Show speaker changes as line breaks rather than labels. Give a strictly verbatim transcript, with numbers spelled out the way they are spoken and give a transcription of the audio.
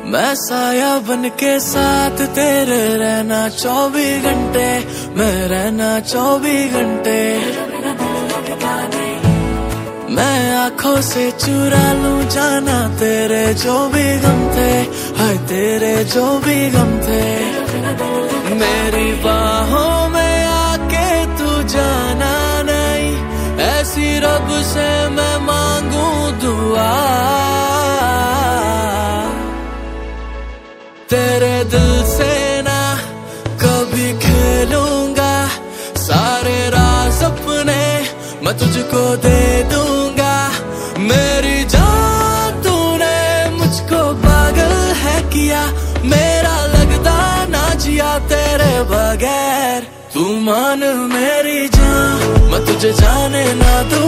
मैं साया बन के साथ तेरे रहना चौबीस घंटे, मैं रहना चौबीस घंटे। मैं आंखों से चुरा लूं जाना तेरे जो भी गम थे, हाय तेरे जो भी गम थे। मेरी बाहों में आके तू जाना नहीं, ऐसी रब से मैं मांगू दुआ। तेरे दिल से ना कभी खेलूंगा, सारे राज अपने मैं तुझको दे दूंगा। मेरी जान तूने मुझको पागल है किया, मेरा लगता ना जिया तेरे बगैर। तू मान मेरी जान, मैं तुझे जाने ना दूं।